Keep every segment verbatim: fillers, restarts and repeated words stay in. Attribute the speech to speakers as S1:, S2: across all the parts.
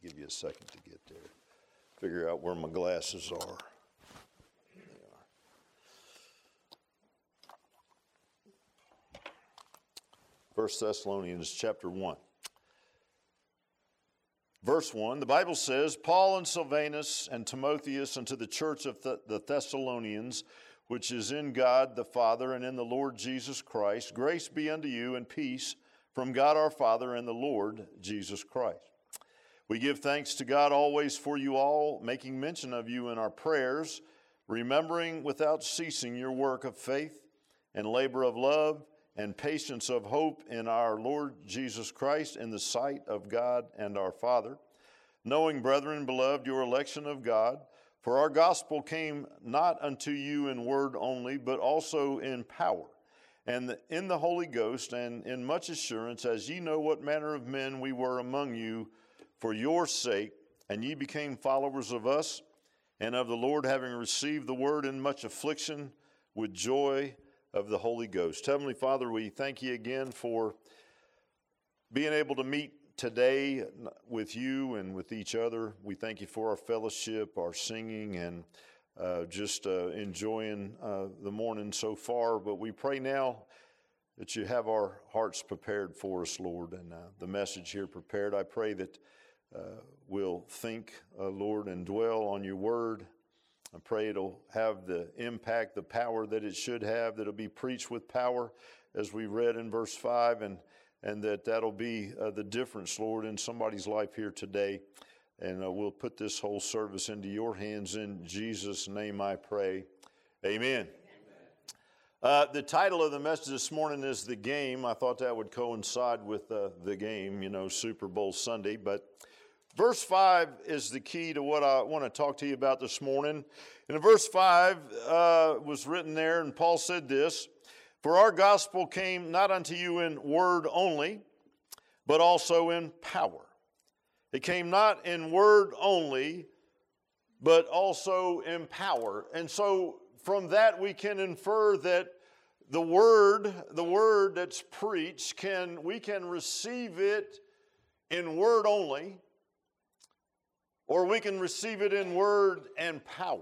S1: give you a second to get there. Figure out where my glasses are. There they are. First Thessalonians chapter one. Verse one, the Bible says, Paul and Silvanus and Timotheus unto the church of the, the Thessalonians, which is in God the Father and in the Lord Jesus Christ, grace be unto you and peace from God our Father and the Lord Jesus Christ. We give thanks to God always for you all, making mention of you in our prayers, remembering without ceasing your work of faith and labor of love and patience of hope in our Lord Jesus Christ in the sight of God and our Father, knowing, brethren, beloved, your election of God, for our gospel came not unto you in word only, but also in power, and in the Holy Ghost, and in much assurance, as ye know what manner of men we were among you for your sake, and ye became followers of us and of the Lord, having received the word in much affliction with joy of the Holy Ghost. Heavenly Father, we thank you again for being able to meet today with you and with each other. We thank you for our fellowship, our singing, and uh, just uh, enjoying uh, the morning so far. But we pray now that you have our hearts prepared for us, Lord, and uh, the message here prepared. I pray that uh, we'll think, uh, Lord, and dwell on your word. I pray it'll have the impact, the power that it should have, that it'll be preached with power, as we read in verse five, and, and that that'll be uh, the difference, Lord, in somebody's life here today. And uh, we'll put this whole service into your hands. In Jesus' name I pray. Amen. Uh, the title of the message this morning is The Game. I thought that would coincide with uh, the game, you know, Super Bowl Sunday, but verse five is the key to what I want to talk to you about this morning. And in verse five uh, was written there, and Paul said this, For our gospel came not unto you in word only, but also in power. It came not in word only, but also in power. And so from that we can infer that the word, the word that's preached, can we can receive it in word only, or we can receive it in word and power.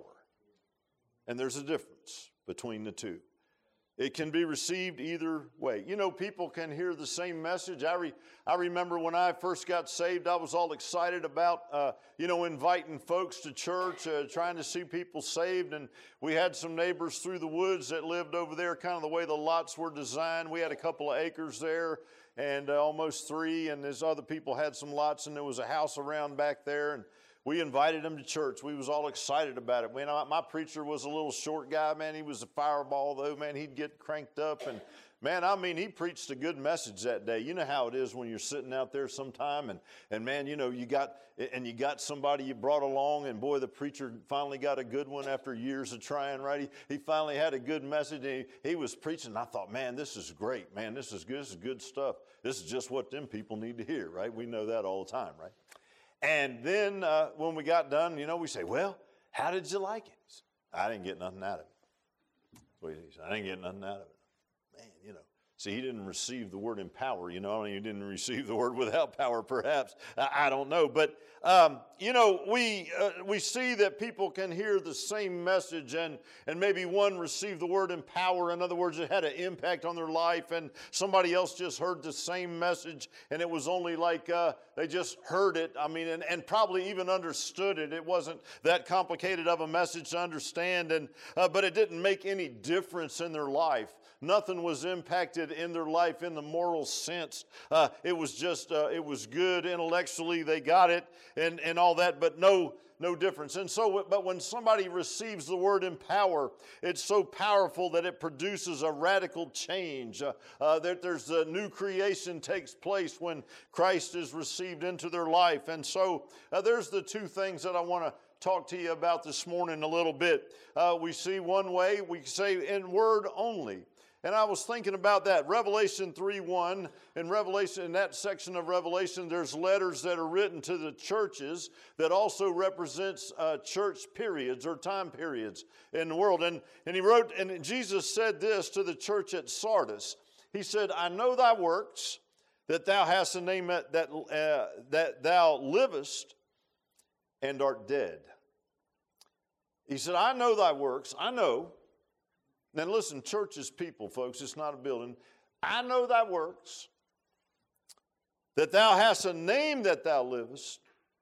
S1: And there's a difference between the two. It can be received either way. You know, people can hear the same message. I, re, I remember when I first got saved, I was all excited about, uh, you know, inviting folks to church, uh, trying to see people saved. And we had some neighbors through the woods that lived over there, kind of the way the lots were designed. We had a couple of acres there, and uh, almost three, and there's other people had some lots, and there was a house around back there, and we invited them to church. We was all excited about it. Man, my preacher was a little short guy, man. He was a fireball, though, man. He'd get cranked up. And, man, I mean, he preached a good message that day. You know how it is when you're sitting out there sometime, and, and man, you know, you got and you got somebody you brought along, and, boy, the preacher finally got a good one after years of trying, right? He, he finally had a good message, and he, he was preaching, and I thought, man, this is great. Man, this is good. This is good stuff. This is just what them people need to hear, right? We know that all the time, right? And then uh, when we got done, you know, we say, well, how did you like it? I didn't get nothing out of it. Well, I didn't get nothing out of it. Man, you know. See, he didn't receive the word in power, you know. I mean, he didn't receive the word without power, perhaps. I, I don't know. But, um, you know, we uh, we see that people can hear the same message, and, and maybe one received the word in power. In other words, it had an impact on their life, and somebody else just heard the same message, and it was only like uh, they just heard it. I mean, and, and probably even understood it. It wasn't that complicated of a message to understand, and uh, but it didn't make any difference in their life. Nothing was impacted in their life in the moral sense. Uh, it was just, uh, it was good intellectually. They got it and, and all that, but no, no difference. And so, but when somebody receives the word in power, it's so powerful that it produces a radical change. Uh, uh, that there's a new creation takes place when Christ is received into their life. And so uh, there's the two things that I want to talk to you about this morning a little bit. Uh, we see one way, we say in word only. And I was thinking about that. Revelation three one, in Revelation, in that section of Revelation, there's letters that are written to the churches that also represents uh, church periods or time periods in the world. And, and he wrote, and Jesus said this to the church at Sardis. He said, I know thy works, that thou hast a name that, that, uh, that thou livest, and art dead. He said, I know thy works. I know. Now listen, church is people, folks. It's not a building. I know thy works, that thou hast a name that thou livest.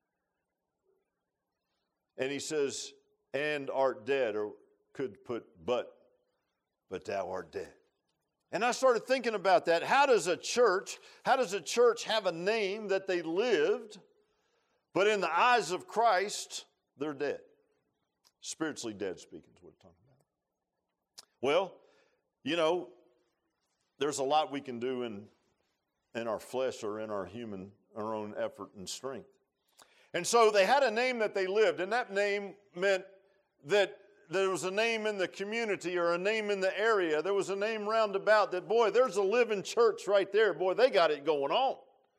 S1: And he says, and art dead, or could put but, but thou art dead. And I started thinking about that. How does a church, how does a church have a name that they lived, but in the eyes of Christ, they're dead? Spiritually dead, speaking is what we're talking about. Well, you know, there's a lot we can do in, in our flesh or in our human, our own effort and strength. And so they had a name that they lived, and that name meant that there was a name in the community or a name in the area. There was a name roundabout that, boy, there's a living church right there. Boy, they got it going on.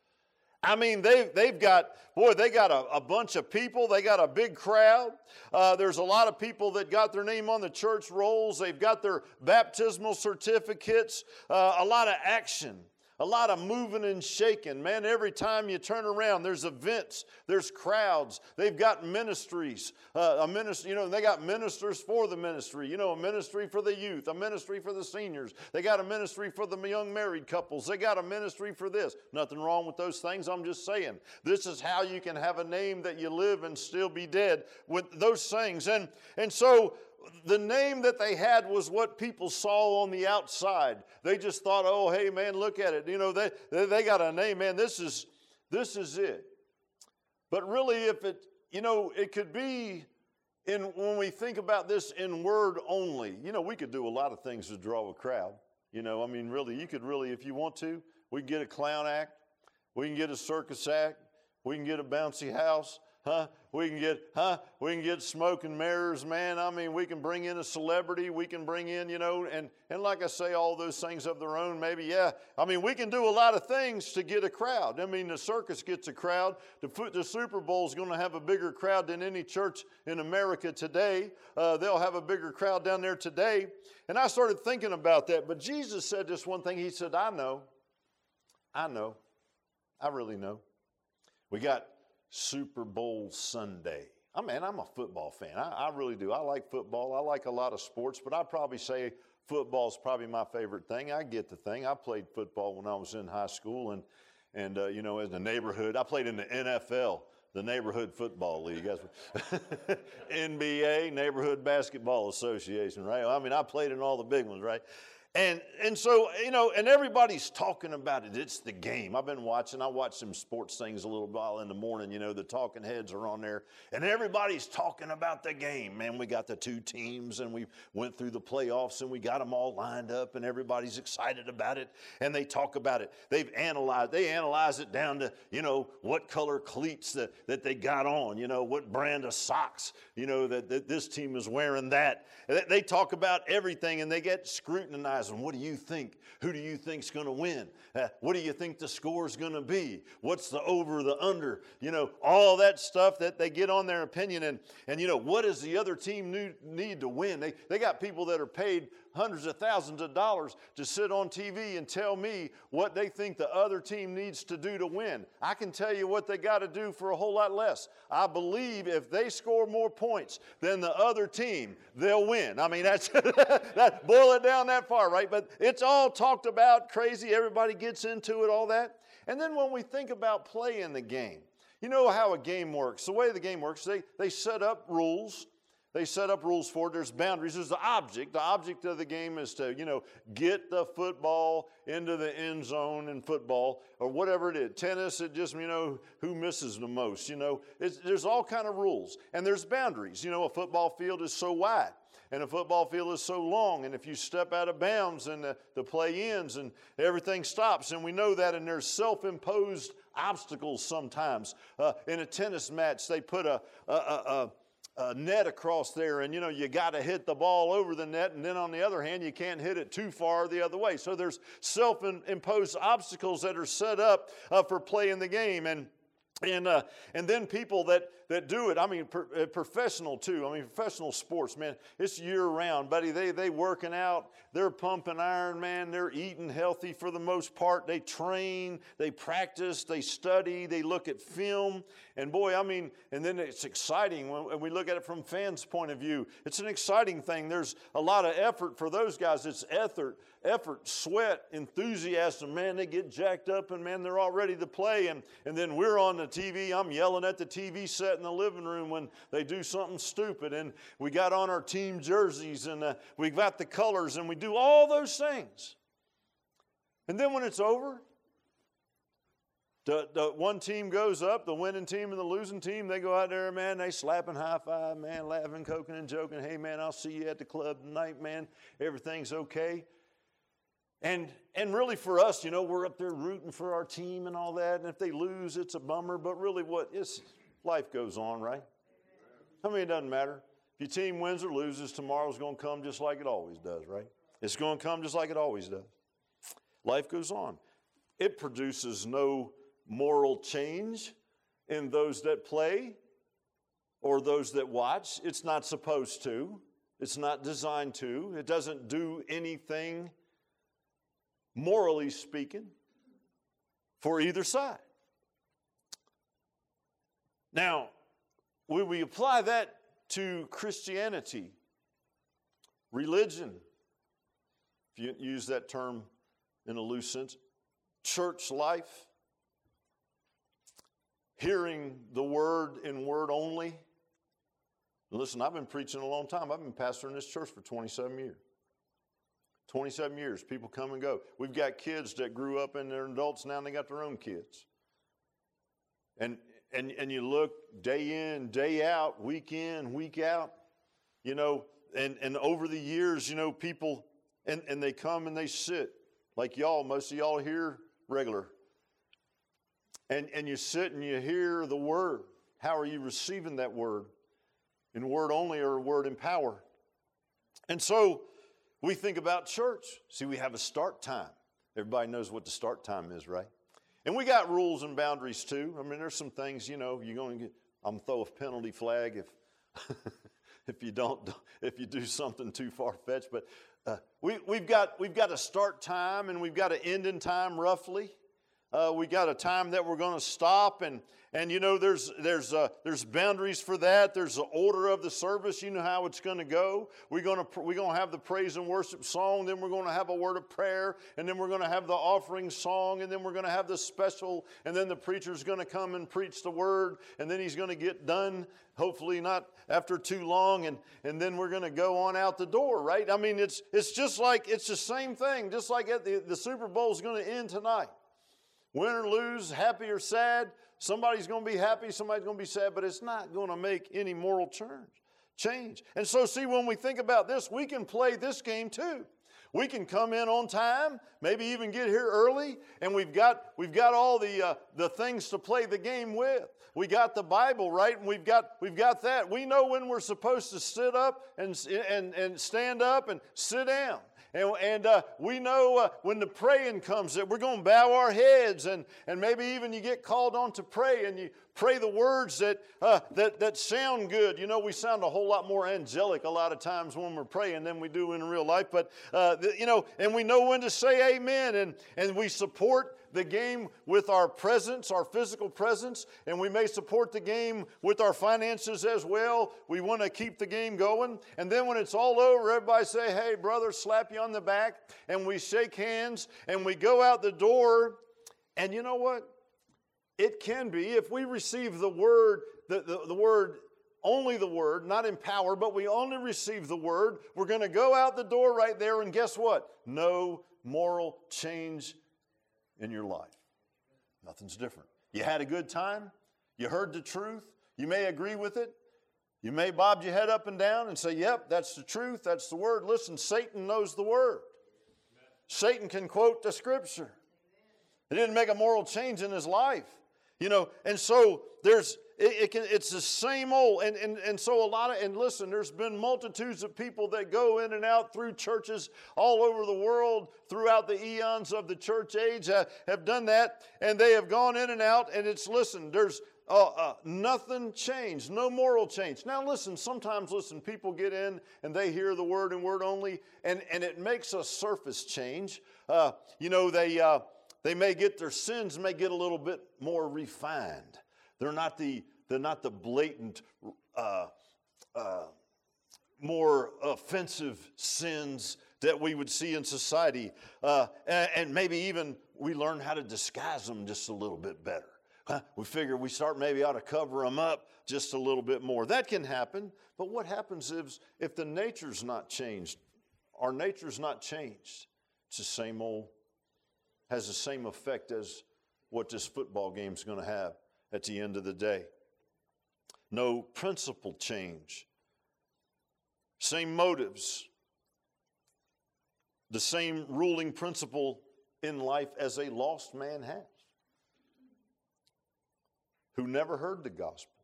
S1: I mean, they've, they've got, boy, they got a, a bunch of people. They got a big crowd. Uh, there's a lot of people that got their name on the church rolls. They've got their baptismal certificates, uh, a lot of action. A lot of moving and shaking. Man, every time you turn around, there's events, there's crowds. They've got ministries. Uh, a ministry, you know, they got ministers for the ministry. You know, a ministry for the youth, a ministry for the seniors. They got a ministry for the young married couples. They got a ministry for this. Nothing wrong with those things. I'm just saying, this is how you can have a name that you live and still be dead with those things. And, and so, the name that they had was what people saw on the outside. They just thought, oh, hey, man, look at it. You know, they, they, they got a name, man, this is, this is it. But really, if it, you know, it could be, in when we think about this in word only, you know, we could do a lot of things to draw a crowd. You know, I mean, really, you could really, if you want to, we can get a clown act. We can get a circus act. We can get a bouncy house. Huh? We can get, huh? We can get smoke and mirrors, man. I mean, we can bring in a celebrity. We can bring in, you know, and, and like I say, all those things of their own, maybe, yeah. I mean, we can do a lot of things to get a crowd. I mean, the circus gets a crowd. The, the Super Bowl is going to have a bigger crowd than any church in America today. Uh, they'll have a bigger crowd down there today. And I started thinking about that. But Jesus said this one thing. He said, I know. I know. I really know. We got Super Bowl Sunday. I mean, I'm a football fan. I, I really do. I like football. I like a lot of sports, but I'd probably say football is probably my favorite thing. I get the thing. I played football when I was in high school, and, and uh, you know, in the neighborhood. I played in the N F L, the Neighborhood Football League. That's N B A, Neighborhood Basketball Association, right? I mean, I played in all the big ones, right? And and so, you know, and everybody's talking about it. It's the game. I've been watching. I watch some sports things a little while in the morning. You know, the talking heads are on there. And everybody's talking about the game. Man, we got the two teams, and we went through the playoffs, and we got them all lined up, and everybody's excited about it. And they talk about it. They've analyzed. They analyze it down to, you know, what color cleats that, that they got on. You know, what brand of socks, you know, that, that this team is wearing that. They, they talk about everything, and they get scrutinized. And what do you think? Who do you think's going to win? Uh, what do you think the score's going to be? What's the over, the under? You know, all that stuff that they get on their opinion. And, and you know, what does the other team need, need to win? They, they got people that are paid hundreds of thousands of dollars to sit on T V and tell me what they think the other team needs to do to win. I can tell you what they got to do for a whole lot less. I believe if they score more points than the other team, they'll win. I mean, that's that, boil it down that far, right? But it's all talked about crazy. Everybody gets into it, all that. And then when we think about playing the game, you know how a game works. The way the game works, they, they set up rules. They set up rules for it. There's boundaries. There's the object. The object of the game is to, you know, get the football into the end zone in football or whatever it is. Tennis, it just, you know, who misses the most, you know. It's, there's all kind of rules. And there's boundaries. You know, a football field is so wide and a football field is so long. And if you step out of bounds and the, the play ends and everything stops. And we know that. And there's self-imposed obstacles sometimes. Uh, in a tennis match, they put a... a, a, a A net across there, and you know you got to hit the ball over the net, and then on the other hand you can't hit it too far the other way. So there's self-imposed obstacles that are set up uh, for playing the game. And And uh, and then people that, that do it, I mean, per, uh, professional too. I mean, professional sports, man, it's year round, buddy. They they working out, they're pumping iron, man. They're eating healthy for the most part. They train, they practice, they study, they look at film. And boy, I mean, and then it's exciting when we look at it from fans' point of view. It's an exciting thing. There's a lot of effort for those guys. It's effort, effort, sweat, enthusiasm. Man, they get jacked up and man, they're all ready to play. And, and then we're on the T V. I'm yelling at the T V set in the living room when they do something stupid. And we got on our team jerseys and uh, we got the colors and we do all those things. And then when it's over, the, the one team goes up, the winning team and the losing team, they go out there, man, they slapping high five, man, laughing, coking and joking. Hey, man, I'll see you at the club tonight, man. Everything's okay. And and really for us, you know, we're up there rooting for our team and all that. And if they lose, it's a bummer. But really what is, life goes on, right? I mean, it doesn't matter. If your team wins or loses, tomorrow's going to come just like it always does, right? It's going to come just like it always does. Life goes on. It produces no moral change in those that play or those that watch. It's not supposed to. It's not designed to. It doesn't do anything, morally speaking, for either side. Now, when we apply that to Christianity, religion, if you use that term in a loose sense, church life, hearing the word in word only. Listen, I've been preaching a long time. I've been pastoring this church for twenty-seven years. twenty-seven years, people come and go. We've got kids that grew up and they're adults now and they got their own kids. And and and you look day in, day out, week in, week out, you know, and, and over the years, you know, people, and, and they come and they sit, like y'all, most of y'all here regular. And, and you sit and you hear the word. How are you receiving that word? In word only or word in power? And so we think about church. See, we have a start time. Everybody knows what the start time is, right? And we got rules and boundaries too. I mean, there's some things, you know, you're going to get, I'm throw a penalty flag if if you don't, if you do something too far-fetched. But uh, we, we've got we've got a start time and we've got an ending time roughly. Uh, we got a time that we're going to stop, and and you know there's there's uh, there's boundaries for that. There's the order of the service. You know how it's going to go. We're going to we're going to have the praise and worship song. Then we're going to have a word of prayer, and then we're going to have the offering song, and then we're going to have the special, and then the preacher's going to come and preach the word, and then he's going to get done. Hopefully not after too long, and and then we're going to go on out the door. Right? I mean, it's it's just like it's the same thing. Just like at the the Super Bowl is going to end tonight. Win or lose, happy or sad, somebody's going to be happy, somebody's going to be sad, but it's not going to make any moral change. And so, see, when we think about this, we can play this game too. We can come in on time, maybe even get here early, and we've got we've got all the uh, the things to play the game with. We got the Bible, right? And we've got we've got that. We know when we're supposed to sit up and and and stand up and sit down. And, and uh, we know uh, when the praying comes that we're going to bow our heads, and, and maybe even you get called on to pray and you pray the words that, uh, that, that sound good. You know, we sound a whole lot more angelic a lot of times when we're praying than we do in real life. But, uh, the, you know, and we know when to say amen, and, and we support the game with our presence, our physical presence, and we may support the game with our finances as well. We want to keep the game going. And then when it's all over, everybody say, hey, brother, slap you on the back, and we shake hands, and we go out the door. And you know what? It can be, if we receive the word, the, the, the word, only the word, not in power, but we only receive the word, we're going to go out the door right there, and guess what? No moral change in your life. Nothing's different. You had a good time. You heard the truth. You may agree with it. You may bob your head up and down and say, yep, that's the truth. That's the word. Listen, Satan knows the word. Amen. Satan can quote the scripture. It didn't make a moral change in his life. You know, and so there's it, it can, it's the same old. And, and, and so a lot of, and listen, there's been multitudes of people that go in and out through churches all over the world throughout the eons of the church age uh, have done that. And they have gone in and out. And it's, listen, there's uh, uh, nothing changed, no moral change. Now listen, sometimes, listen, people get in and they hear the word and word only. And, and it makes a surface change. Uh, you know, they... Uh, They may get their sins may get a little bit more refined. They're not the they're not the blatant, uh, uh, more offensive sins that we would see in society, uh, and, and maybe even we learn how to disguise them just a little bit better. Huh? We figure we start maybe ought to cover them up just a little bit more. That can happen, but what happens is if the nature's not changed, our nature's not changed. It's the same old. Has the same effect as what this football game is going to have at the end of the day. No principle change. Same motives. The same ruling principle in life as a lost man has, who never heard the gospel,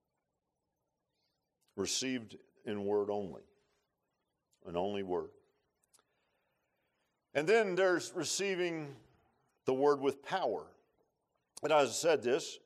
S1: received in word only, an only word. And then there's receiving the word with power. And as I said this,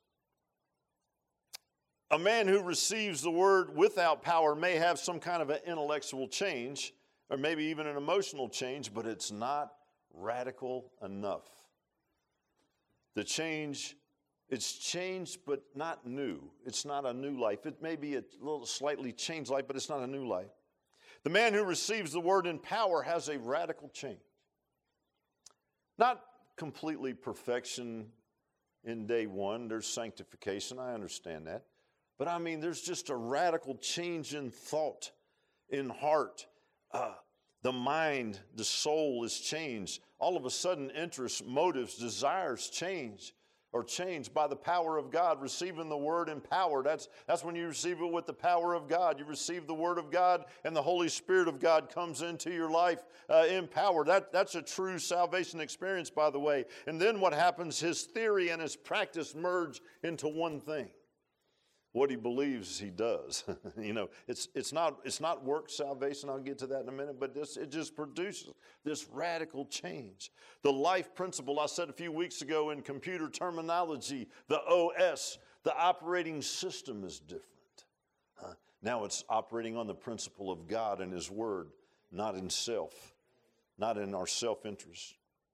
S1: a man who receives the word without power may have some kind of an intellectual change, or maybe even an emotional change, but it's not radical enough. The change, it's changed but not new. It's not a new life. It may be a little slightly changed life, but it's not a new life. The man who receives the word in power has a radical change. Not completely perfection in day one. There's sanctification. I understand that. But I mean, there's just a radical change in thought, in heart. Uh, the mind, the soul is changed. All of a sudden, interests, motives, desires change. Or changed by the power of God, receiving the word in power. That's, that's when you receive it with the power of God. You receive the word of God, and the Holy Spirit of God comes into your life uh, in power. That, that's a true salvation experience, by the way. And then what happens, his theory and his practice merge into one thing. What he believes he does. you know, it's, it's, not, it's not work salvation. I'll get to that in a minute. But this, it just produces this radical change. The life principle, I said a few weeks ago in computer terminology, the O S, the operating system is different. Huh? Now it's operating on the principle of God and his word, not in self, not in our self-interest.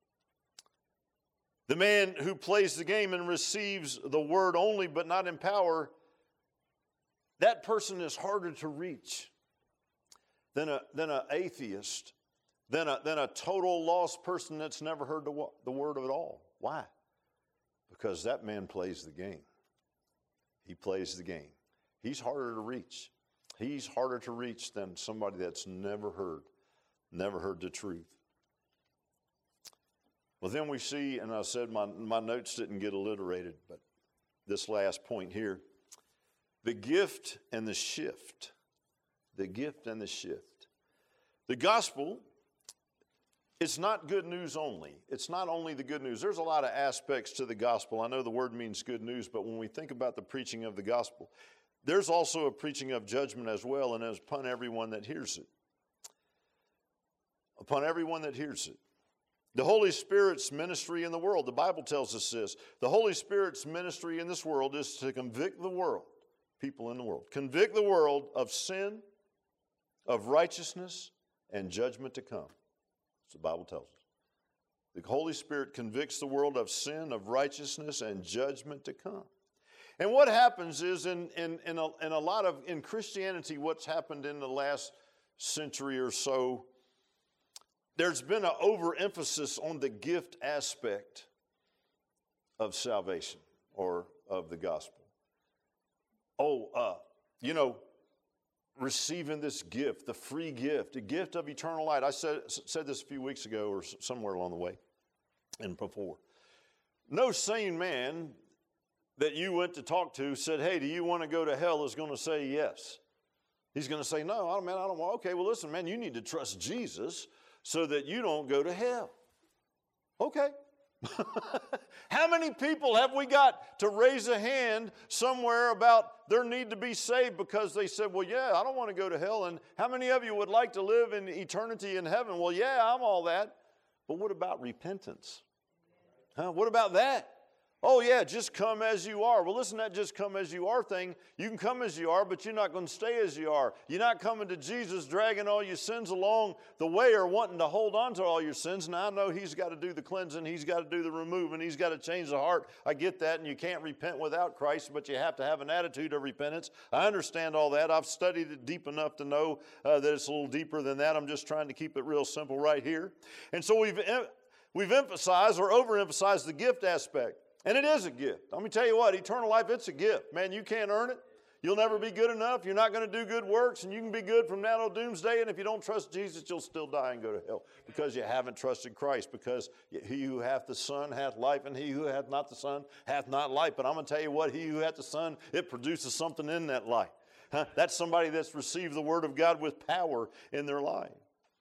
S1: The man who plays the game and receives the word only but not in power, that person is harder to reach than a than an atheist, than a, than a total lost person that's never heard the, the word of it all. Why? Because that man plays the game. He plays the game. He's harder to reach. He's harder to reach than somebody that's never heard, never heard the truth. Well, then we see, and I said my, my notes didn't get alliterated, but this last point here. The gift and the shift. The gift and the shift. The gospel, it's not good news only. It's not only the good news. There's a lot of aspects to the gospel. I know the word means good news, but when we think about the preaching of the gospel, there's also a preaching of judgment as well, and it's upon everyone that hears it. Upon everyone that hears it. The Holy Spirit's ministry in the world, the Bible tells us this. The Holy Spirit's ministry in this world is to convict the world. People in the world. Convict the world of sin, of righteousness, and judgment to come. That's what the Bible tells us. The Holy Spirit convicts the world of sin, of righteousness, and judgment to come. And what happens is in, in, in, a, in a lot of, in Christianity, what's happened in the last century or so, there's been an overemphasis on the gift aspect of salvation or of the gospel. Oh, uh, you know, receiving this gift, the free gift, the gift of eternal life. I said, said this a few weeks ago or somewhere along the way and before. No sane man that you went to talk to said, hey, do you want to go to hell, is going to say yes. He's going to say, no, I don't, man, I don't want. Okay, well, listen, man, you need to trust Jesus so that you don't go to hell. Okay, How many people have we got to raise a hand somewhere about their need to be saved because they said, well, yeah, I don't want to go to hell. And how many of you would like to live in eternity in heaven? Well, yeah, I'm all that. But what about repentance? Huh? What about that? Oh, yeah, just come as you are. Well, listen, that just come as you are thing. You can come as you are, but you're not going to stay as you are. You're not coming to Jesus dragging all your sins along the way or wanting to hold on to all your sins. Now, I know He's got to do the cleansing. He's got to do the removing. He's got to change the heart. I get that, and you can't repent without Christ, but you have to have an attitude of repentance. I understand all that. I've studied it deep enough to know uh, that it's a little deeper than that. I'm just trying to keep it real simple right here. And so we've, em- we've emphasized or overemphasized the gift aspect. And it is a gift. Let me tell you what, eternal life, it's a gift. Man, you can't earn it. You'll never be good enough. You're not going to do good works, and you can be good from now till doomsday, and if you don't trust Jesus, you'll still die and go to hell because you haven't trusted Christ, because he who hath the Son hath life, and he who hath not the Son hath not life. But I'm going to tell you what, he who hath the Son, it produces something in that life. Huh? That's somebody that's received the Word of God with power in their life.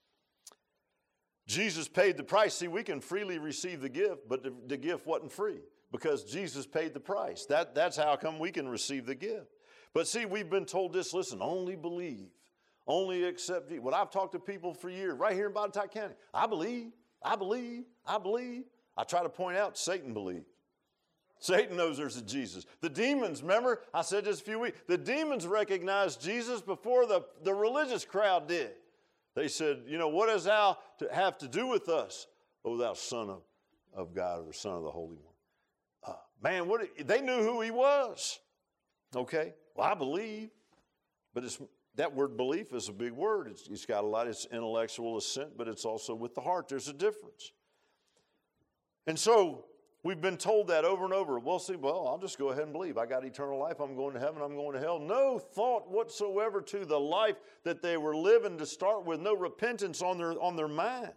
S1: Jesus paid the price. See, we can freely receive the gift, but the, the gift wasn't free because Jesus paid the price. That, that's how come we can receive the gift. But see, we've been told this, listen, only believe, only accept Jesus. Well, I've talked to people for years, right here in Botetourt County. I believe, I believe, I believe. I try to point out Satan believes. Satan knows there's a Jesus. The demons, remember, I said this a few weeks, the demons recognized Jesus before the, the religious crowd did. They said, you know, what does thou to have to do with us, O thou Son of, of God, or the Son of the Holy One? Uh, man, what they knew who he was. Okay, well, I believe, but it's, that word belief is a big word. It's, it's got a lot, it's intellectual assent, but it's also with the heart. There's a difference. And so we've been told that over and over. Well, see, well, I'll just go ahead and believe. I got eternal life. I'm going to heaven. I'm going to hell. No thought whatsoever to the life that they were living to start with. No repentance on their, on their mind.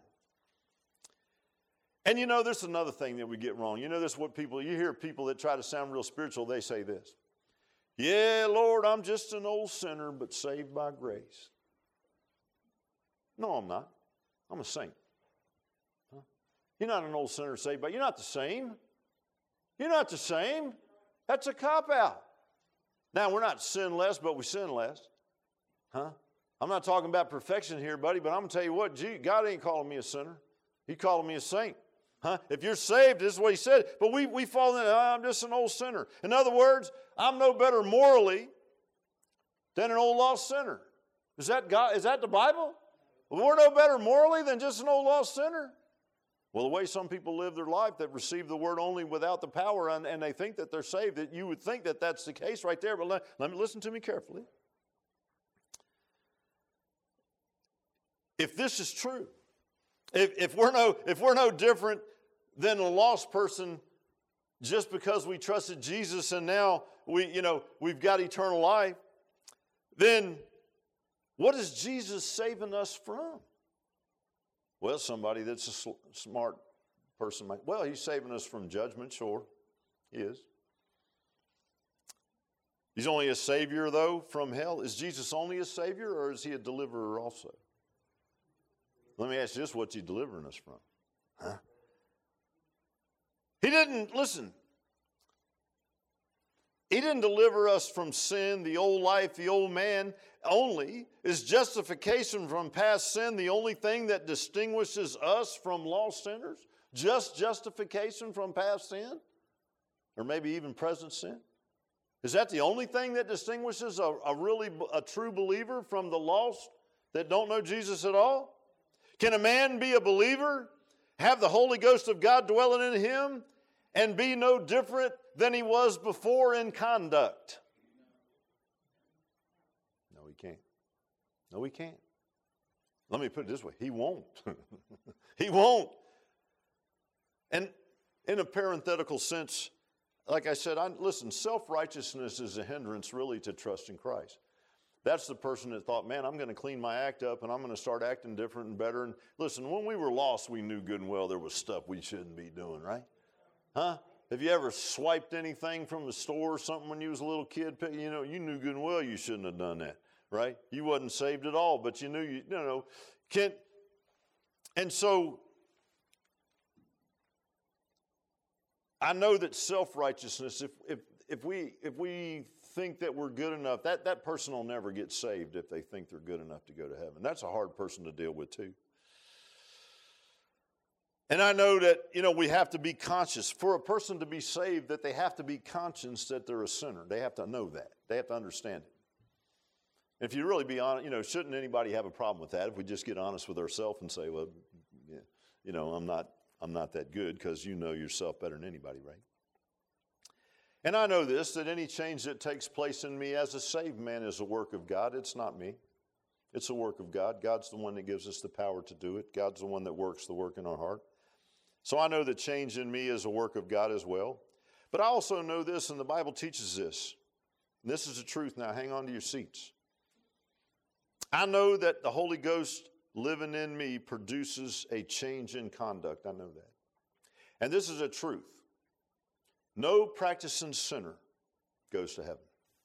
S1: And you know, there's another thing that we get wrong. You know, this is what people, you hear people that try to sound real spiritual, they say this. Yeah, Lord, I'm just an old sinner, but saved by grace. No, I'm not. I'm a saint. Huh? You're not an old sinner saved by, you're not the same. You're not the same. That's a cop-out. Now, we're not sinless, but we sin less. Huh? I'm not talking about perfection here, buddy, but I'm going to tell you what, gee, God ain't calling me a sinner. He's calling me a saint. Huh? If you're saved, this is what he said. But we, we fall in, oh, I'm just an old sinner. In other words, I'm no better morally than an old lost sinner. Is that God? Is that the Bible? We're no better morally than just an old lost sinner. Well, the way some people live their life that receive the word only without the power, and, and they think that they're saved, that you would think that that's the case right there. But let, let me listen to me carefully. If this is true, if, if we're no if we're no different than a lost person just because we trusted Jesus and now we you know we've got eternal life, then what is Jesus saving us from? Well, somebody that's a sl- smart person might, well, he's saving us from judgment, sure, he is. He's only a savior, though, from hell. Is Jesus only a savior, or is he a deliverer also? Let me ask you this, what's he delivering us from? Huh? He didn't, listen, he didn't deliver us from sin, the old life, the old man only. Is justification from past sin the only thing that distinguishes us from lost sinners? Just justification from past sin? Or maybe even present sin? Is that the only thing that distinguishes a, a really a true believer from the lost that don't know Jesus at all? Can a man be a believer, have the Holy Ghost of God dwelling in him, and be no different than he was before in conduct? No, he can't. No, he can't. Let me put it this way. He won't. He won't. And in a parenthetical sense, like I said, I, listen, self-righteousness is a hindrance really to trusting Christ. That's the person that thought, man, I'm going to clean my act up and I'm going to start acting different and better. And listen, when we were lost, we knew good and well there was stuff we shouldn't be doing, right? Huh? Have you ever swiped anything from the store or something when you was a little kid? You know, you knew good and well you shouldn't have done that, right? You wasn't saved at all, but you knew you, you know. Can, and so I know that self-righteousness, if, if, if, we, if we think that we're good enough, that, that person will never get saved if they think they're good enough to go to heaven. That's a hard person to deal with too. And I know that, you know, we have to be conscious. For a person to be saved, that they have to be conscious that they're a sinner. They have to know that. They have to understand it. If you really be honest, you know, shouldn't anybody have a problem with that if we just get honest with ourselves and say, well, yeah, you know, I'm not, I'm not that good, because you know yourself better than anybody, right? And I know this, that any change that takes place in me as a saved man is a work of God. It's not me. It's a work of God. God's the one that gives us the power to do it. God's the one that works the work in our heart. So I know that change in me is a work of God as well. But I also know this, and the Bible teaches this. And this is the truth. Now hang on to your seats. I know that the Holy Ghost living in me produces a change in conduct. I know that. And this is a truth. No practicing sinner goes to heaven.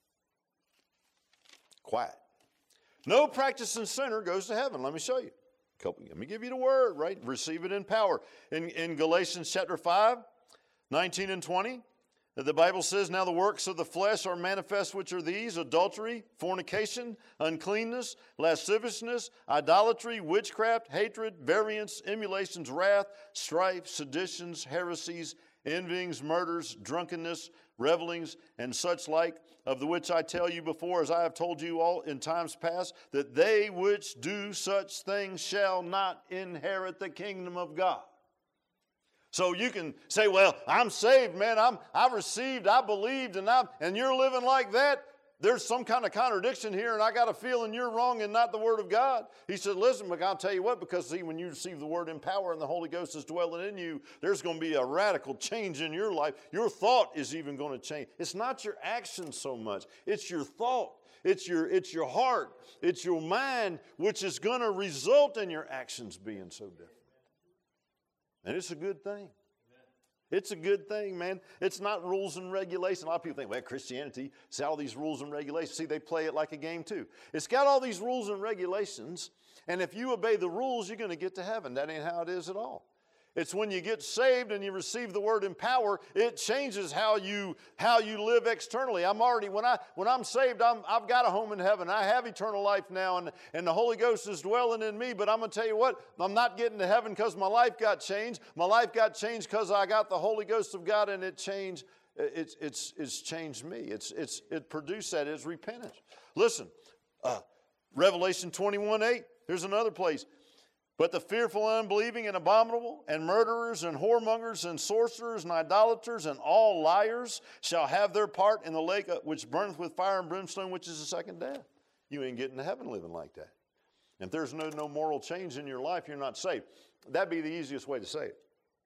S1: Quiet. No practicing sinner goes to heaven. Let me show you. Couple, let me give you the word, right? Receive it in power. In, in Galatians chapter five, nineteen and twenty, the Bible says, now the works of the flesh are manifest, which are these: adultery, fornication, uncleanness, lasciviousness, idolatry, witchcraft, hatred, variance, emulations, wrath, strife, seditions, heresies, envyings, murders, drunkenness, revelings, and such like, of the which I tell you before, as I have told you all in times past, that they which do such things shall not inherit the kingdom of God. So you can say, well, I'm saved, man. I'm, I received, I believed, and, I'm, and you're living like that. There's some kind of contradiction here, and I got a feeling you're wrong and not the Word of God. He said, listen, but I'll tell you what, because see, when you receive the Word in power and the Holy Ghost is dwelling in you, there's going to be a radical change in your life. Your thought is even going to change. It's not your actions so much. It's your thought. It's your, it's your heart. It's your mind, which is going to result in your actions being so different. And it's a good thing. It's a good thing, man. It's not rules and regulations. A lot of people think, well, Christianity, see all these rules and regulations. See, they play it like a game too. It's got all these rules and regulations, and if you obey the rules, you're going to get to heaven. That ain't how it is at all. It's when you get saved and you receive the Word in power, it changes how you how you live externally. I'm already, when, I, when I'm saved, I'm, I've got a home in heaven. I have eternal life now, and, and the Holy Ghost is dwelling in me. But I'm going to tell you what, I'm not getting to heaven because my life got changed. My life got changed because I got the Holy Ghost of God, and it changed. It's, it's, it's changed me. It's, it's, it produced that as repentance. Listen, uh, Revelation twenty-one eight, here's another place. But the fearful, unbelieving, and abominable, and murderers, and whoremongers, and sorcerers, and idolaters, and all liars shall have their part in the lake which burneth with fire and brimstone, which is the second death. You ain't getting to heaven living like that. If there's no, no moral change in your life, you're not saved. That'd be the easiest way to say it.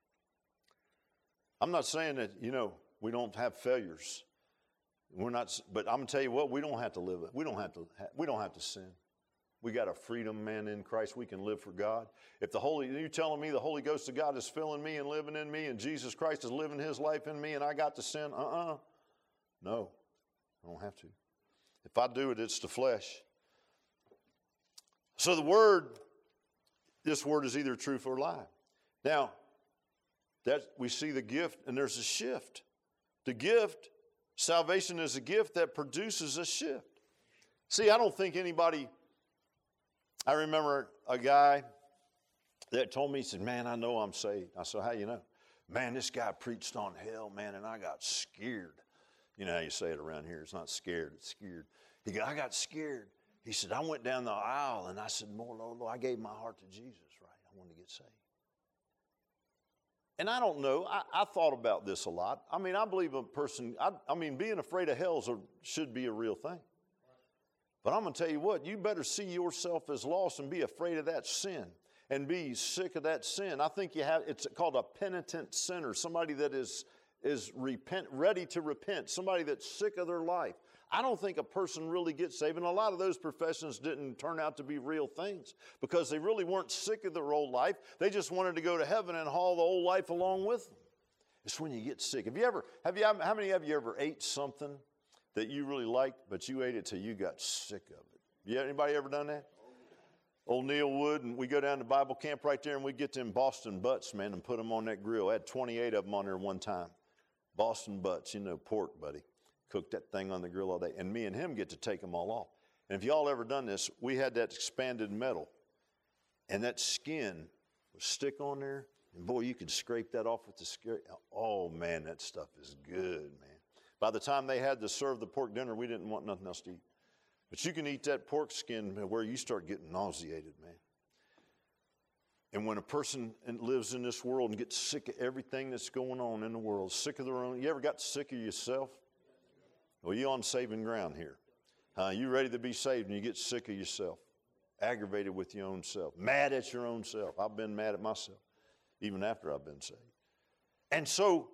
S1: I'm not saying that, you know, we don't have failures. We're not, but I'm going to tell you what, we don't have to live, we don't have to, we don't have to sin. We got a freedom, man, in Christ. We can live for God. If the Holy, you're telling me the Holy Ghost of God is filling me and living in me, and Jesus Christ is living His life in me, and I got to sin? Uh-uh. No, I don't have to. If I do it, it's the flesh. So the word, this word is either truth or lie. Now, that we see the gift, and there's a shift. The gift, salvation is a gift that produces a shift. See, I don't think anybody... I remember a guy that told me, he said, man, I know I'm saved. I said, how you know? Man, this guy preached on hell, man, and I got scared. You know how you say it around here. It's not scared, it's scared. He goes, I got scared. He said, I went down the aisle, and I said, Lord, Lord, Lord, I gave my heart to Jesus, right? I wanted to get saved. And I don't know. I, I thought about this a lot. I mean, I believe a person, I, I mean, being afraid of hell is a, should be a real thing. But I'm going to tell you what, you better see yourself as lost and be afraid of that sin and be sick of that sin. I think you have, it's called a penitent sinner, somebody that is, is repent, ready to repent, somebody that's sick of their life. I don't think a person really gets saved, and a lot of those professions didn't turn out to be real things because they really weren't sick of their old life. They just wanted to go to heaven and haul the old life along with them. It's when you get sick. Have you ever, have you, how many of you ever ate something that you really liked, but you ate it till you got sick of it? Yeah, anybody ever done that? Old Neil Wood, and we go down to Bible camp right there, and we get them Boston butts, man, and put them on that grill. I had twenty-eight of them on there one time. Boston butts, you know, pork, buddy. Cook that thing on the grill all day. And me and him get to take them all off. And if y'all ever done this, we had that expanded metal. And that skin would stick on there. And boy, you could scrape that off with the skin. Oh, man, that stuff is good, man. By the time they had to serve the pork dinner, we didn't want nothing else to eat. But you can eat that pork skin where you start getting nauseated, man. And when a person lives in this world and gets sick of everything that's going on in the world, sick of their own, you ever got sick of yourself? Well, you're on saving ground here. Uh, you ready to be saved and you get sick of yourself, aggravated with your own self, mad at your own self. I've been mad at myself even after I've been saved. And so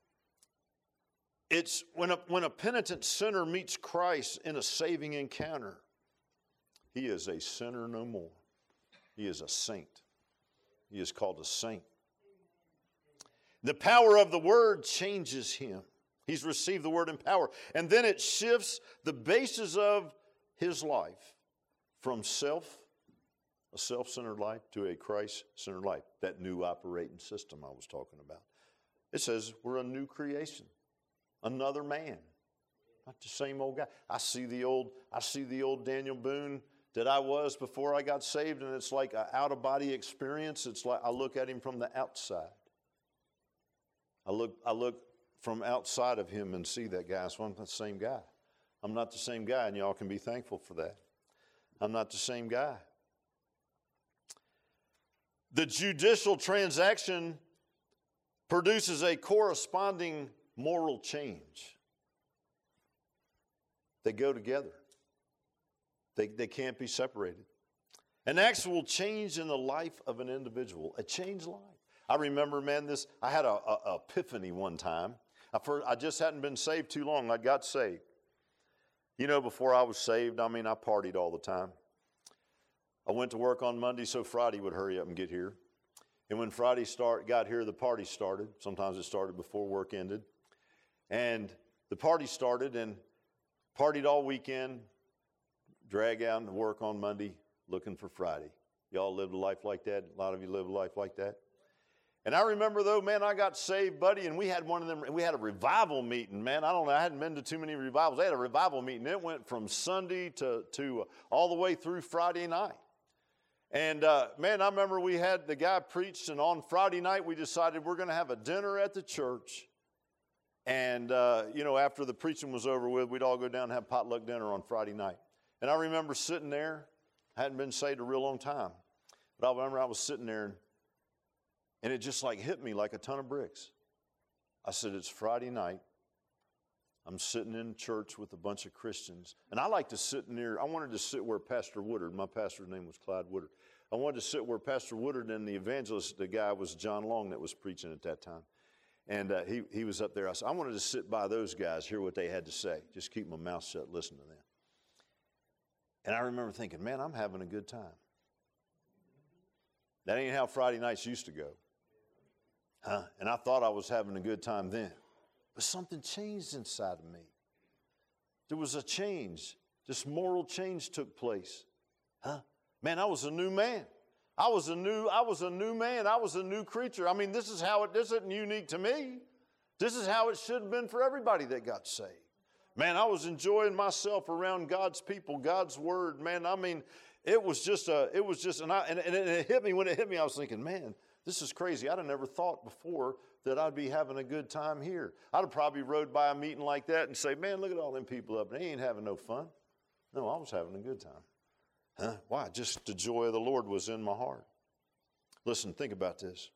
S1: it's when a, when a penitent sinner meets Christ in a saving encounter, he is a sinner no more. He is a saint. He is called a saint. The power of the word changes him. He's received the word in power. And then it shifts the basis of his life from self, a self-centered life, to a Christ-centered life. That new operating system I was talking about. It says we're a new creation. Another man. Not the same old guy. I see the old, I see the old Daniel Boone that I was before I got saved, and it's like an out-of-body experience. It's like I look at him from the outside. I look, I look from outside of him and see that guy. So I'm not the same guy. I'm not the same guy, and y'all can be thankful for that. I'm not the same guy. The judicial transaction produces a corresponding moral change. They go together. They, they can't be separated. An actual change in the life of an individual, a changed life. I remember, man, this, I had a, a, a epiphany one time. I, first, I just hadn't been saved too long. I got saved. You know, before I was saved, I mean, I partied all the time. I went to work on Monday so Friday would hurry up and get here. And when Friday start, got here, the party started. Sometimes it started before work ended. And the party started and partied all weekend, drag out to work on Monday, looking for Friday. Y'all lived a life like that? A lot of you live a life like that? And I remember, though, man, I got saved, buddy, and we had one of them, we had a revival meeting, man. I don't know, I hadn't been to too many revivals. They had a revival meeting. It went from Sunday to, to uh, all the way through Friday night. And, uh, man, I remember we had, the guy preached, and on Friday night we decided we're going to have a dinner at the church. And, uh, you know, after the preaching was over with, we'd all go down and have potluck dinner on Friday night. And I remember sitting there. I hadn't been saved a real long time. But I remember I was sitting there, and, and it just like hit me like a ton of bricks. I said, it's Friday night. I'm sitting in church with a bunch of Christians. And I like to sit near, I wanted to sit where Pastor Woodard, my pastor's name was Clyde Woodard. I wanted to sit where Pastor Woodard and the evangelist, the guy was John Long that was preaching at that time. And uh, he, he was up there. I said, I wanted to sit by those guys, hear what they had to say. Just keep my mouth shut, listen to them. And I remember thinking, man, I'm having a good time. That ain't how Friday nights used to go. Huh? And I thought I was having a good time then. But something changed inside of me. There was a change. This moral change took place. Huh? Man, I was a new man. I was a new, I was a new man. I was a new creature. I mean, this is how it, this isn't unique to me. This is how it should have been for everybody that got saved. Man, I was enjoying myself around God's people, God's word. Man, I mean, it was just a, it was just, and, I, and, and it hit me. When it hit me, I was thinking, man, this is crazy. I'd have never thought before that I'd be having a good time here. I'd have probably rode by a meeting like that and say, man, look at all them people up. They ain't having no fun. No, I was having a good time. Huh? Why? Just the joy of the Lord was in my heart. Listen, think about this.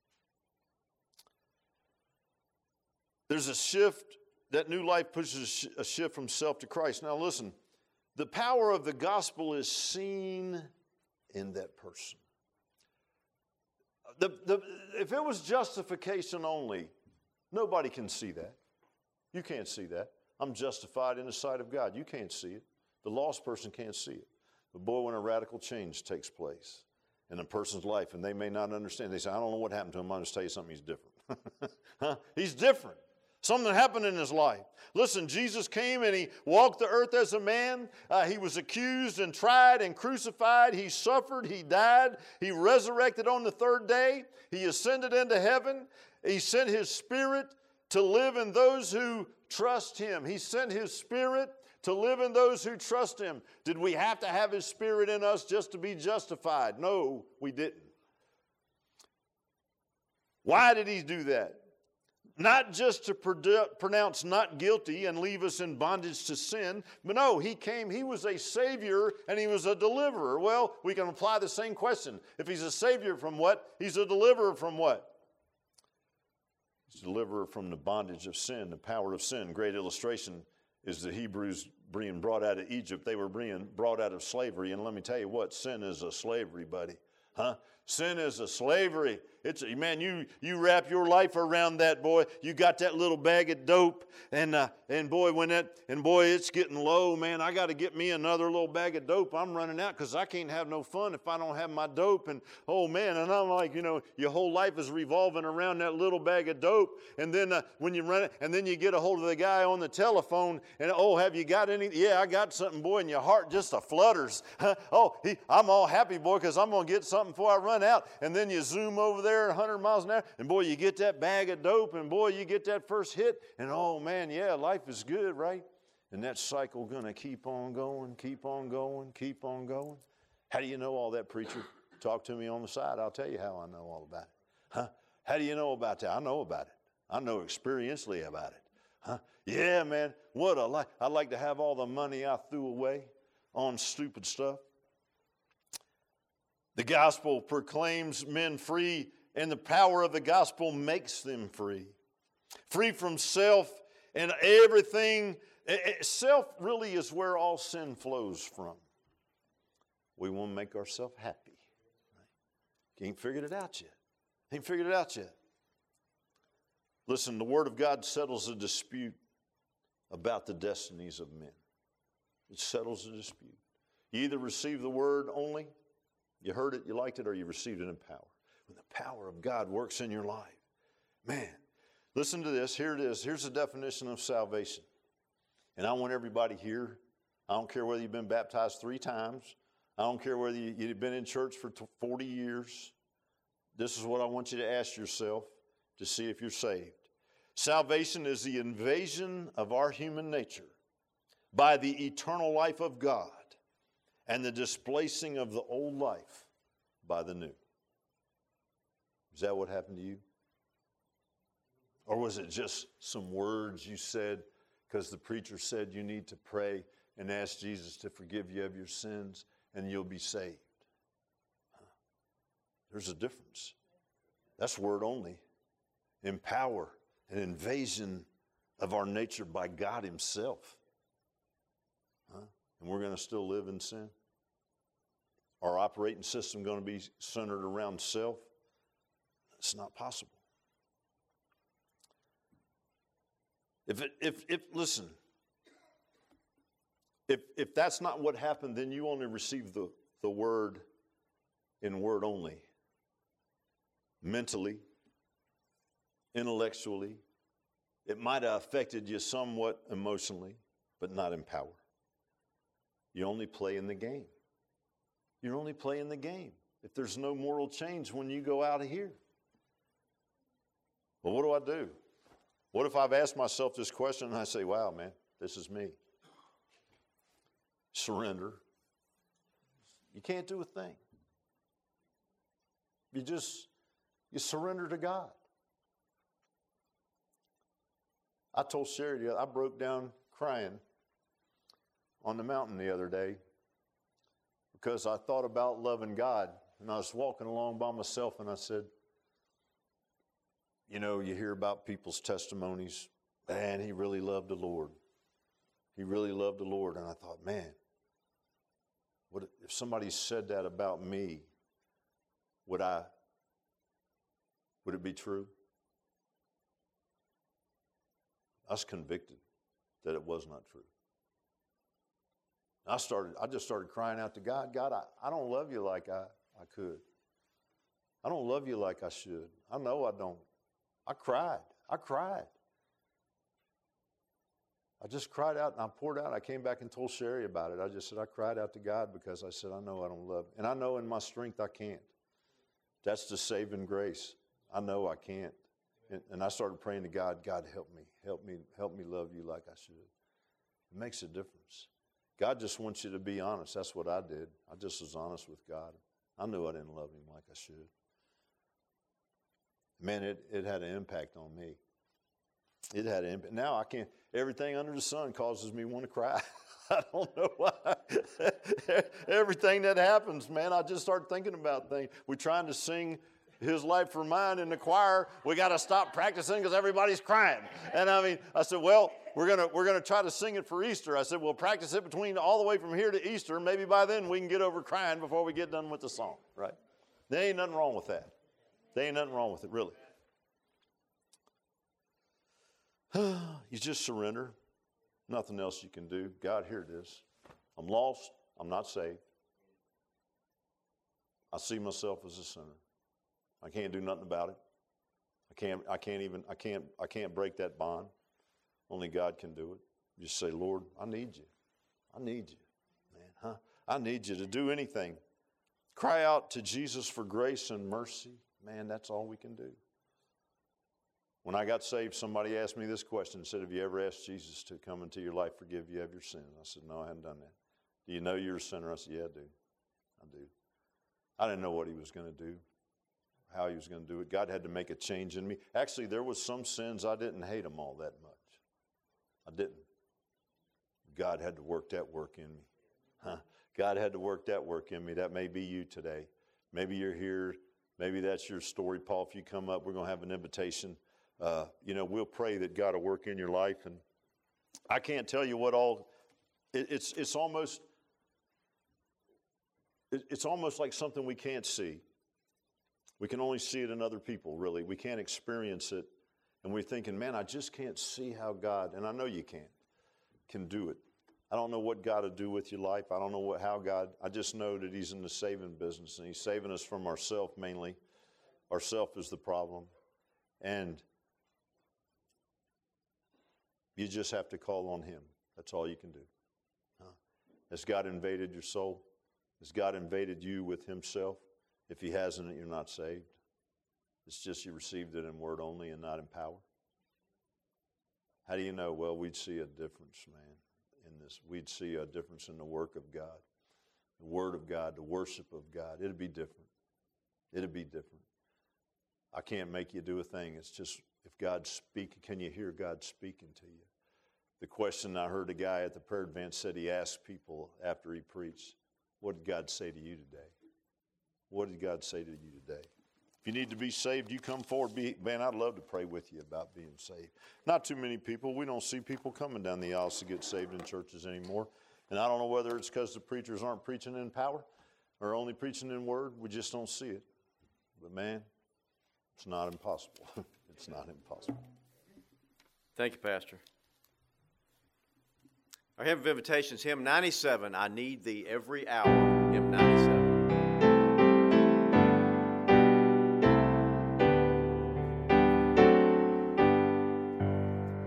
S1: There's a shift. That new life pushes a shift from self to Christ. Now listen, the power of the gospel is seen in that person. The, the, if it was justification only, nobody can see that. You can't see that. I'm justified in the sight of God. You can't see it. The lost person can't see it. But boy, when a radical change takes place in a person's life, and they may not understand, they say, I don't know what happened to him. I'll just tell you something, he's different. Huh? He's different. Something happened in his life. Listen, Jesus came and he walked the earth as a man. Uh, he was accused and tried and crucified. He suffered. He died. He resurrected on the third day. He ascended into heaven. He sent his spirit to live in those who trust Him. He sent His Spirit to live in those who trust Him. Did we have to have His Spirit in us just to be justified? No, we didn't. Why did He do that? Not just to pronounce not guilty and leave us in bondage to sin, but no, He came, He was a Savior and He was a deliverer. Well, we can apply the same question. If He's a Savior from what? He's a deliverer from what? He's a deliverer from the bondage of sin, the power of sin. Great illustration is the Hebrews being brought out of Egypt. They were being brought out of slavery. And let me tell you what, sin is a slavery, buddy. Huh? Sin is a slavery. It's a, man, you you wrap your life around that, boy. You got that little bag of dope, and uh, and boy, when that and boy, it's getting low, man. I got to get me another little bag of dope. I'm running out because I can't have no fun if I don't have my dope. And oh man, and I'm like, you know, your whole life is revolving around that little bag of dope. And then uh, when you run it, and then you get a hold of the guy on the telephone, and oh, have you got any? Yeah, I got something, boy. And your heart just a flutters. oh, he, I'm all happy, boy, because I'm gonna get something before I run out. And then you zoom over there one hundred miles an hour, and boy, you get that bag of dope, and boy, you get that first hit, and oh man, yeah, life is good, right? And that cycle gonna keep on going, keep on going, keep on going. How do you know all that, preacher? Talk to me on the side. I'll tell you how I know all about it. Huh? How do you know about that? I know about it. I know experientially about it. Huh? Yeah, man, what a life. I'd like to have all the money I threw away on stupid stuff. The gospel proclaims men free, and the power of the gospel makes them free. Free from self and everything. Self really is where all sin flows from. We want to make ourselves happy. Ain't figured it out yet. Ain't figured it out yet. Listen, the Word of God settles a dispute about the destinies of men. It settles a dispute. You either receive the Word only, you heard it, you liked it, or you received it in power. When the power of God works in your life, man, listen to this. Here it is. Here's the definition of salvation. And I want everybody here, I don't care whether you've been baptized three times. I don't care whether you, you've been in church for forty years. This is what I want you to ask yourself to see if you're saved. Salvation is the invasion of our human nature by the eternal life of God and the displacing of the old life by the new. Is that what happened to you? Or was it just some words you said because the preacher said you need to pray and ask Jesus to forgive you of your sins and you'll be saved? There's a difference. That's word only. Empower, an invasion of our nature by God Himself. Huh? And we're going to still live in sin? Our operating system going to be centered around self? It's not possible. If it, if if listen, if if that's not what happened, then you only received the, the word in word only. Mentally, intellectually, it might have affected you somewhat emotionally, but not in power. You only play in the game. You're only playing the game if there's no moral change when you go out of here. Well, what do I do? What if I've asked myself this question and I say, wow, man, this is me? Surrender. You can't do a thing. You just, you surrender to God. I told Sherry, I broke down crying on the mountain the other day because I thought about loving God. And I was walking along by myself and I said, you know, you hear about people's testimonies. Man, he really loved the Lord. He really loved the Lord. And I thought, man, what if somebody said that about me? Would I, would it be true? I was convicted that it was not true. I started, I just started crying out to God, God, I, I don't love you like I, I could. I don't love you like I should. I know I don't. I cried. I cried. I just cried out and I poured out. I came back and told Sherry about it. I just said, I cried out to God because I said, I know I don't love. And I know in my strength I can't. That's the saving grace. I know I can't. and, and I started praying to God, God, help me, help me, help me love you like I should. It makes a difference. God just wants you to be honest. That's what I did. I just was honest with God. I knew I didn't love him like I should. Man, it, it had an impact on me. It had an impact. Now I can't, everything under the sun causes me to want to cry. I don't know why. Everything that happens, man, I just start thinking about things. We're trying to sing His Life for Mine in the choir. We got to stop practicing because everybody's crying. And I mean, I said, well, we're gonna we're gonna try to sing it for Easter. I said, we'll practice it between all the way from here to Easter. Maybe by then we can get over crying before we get done with the song, right? There ain't nothing wrong with that. There ain't nothing wrong with it, really. You just surrender. Nothing else you can do. God, here it is. I'm lost. I'm not saved. I see myself as a sinner. I can't do nothing about it. I can't. I can't even. I can't. I can't break that bond. Only God can do it. Just say, Lord, I need you. I need you, man. Huh? I need you to do anything. Cry out to Jesus for grace and mercy. Man, that's all we can do. When I got saved, somebody asked me this question. Said, have you ever asked Jesus to come into your life, forgive you of your sin? I said, no, I hadn't done that. Do you know you're a sinner? I said, yeah, I do. I do. I didn't know what he was going to do, how he was going to do it. God had to make a change in me. Actually, there was some sins, I didn't hate them all that much. I didn't. God had to work that work in me. Huh? God had to work that work in me. That may be you today. Maybe you're here. Maybe that's your story. Paul, if you come up, we're going to have an invitation. Uh, you know, we'll pray that God will work in your life. And I can't tell you what all, it, it's it's almost, it, it's almost like something we can't see. We can only see it in other people, really. We can't experience it. And we're thinking, man, I just can't see how God, and I know you can't, can do it. I don't know what God will do with your life. I don't know what how God, I just know that he's in the saving business, and he's saving us from ourself mainly. Ourself is the problem. And you just have to call on him. That's all you can do. Huh? Has God invaded your soul? Has God invaded you with himself? If he hasn't, you're not saved. It's just you received it in word only and not in power. How do you know? Well, we'd see a difference, man, in this. We'd see a difference in the work of God, the word of God, the worship of God. It'd be different. It'd be different. I can't make you do a thing. It's just if God's speaking, can you hear God speaking to you? The question I heard a guy at the prayer advance said he asked people after he preached, what did God say to you today? What did God say to you today? If you need to be saved, you come forward. Be, man, I'd love to pray with you about being saved. Not too many people. We don't see people coming down the aisles to get saved in churches anymore. And I don't know whether it's because the preachers aren't preaching in power or only preaching in word. We just don't see it. But man, it's not impossible. It's not impossible.
S2: Thank you, Pastor. Our hymn of invitation is hymn ninety-seven, I Need Thee Every Hour, hymn ninety-seven.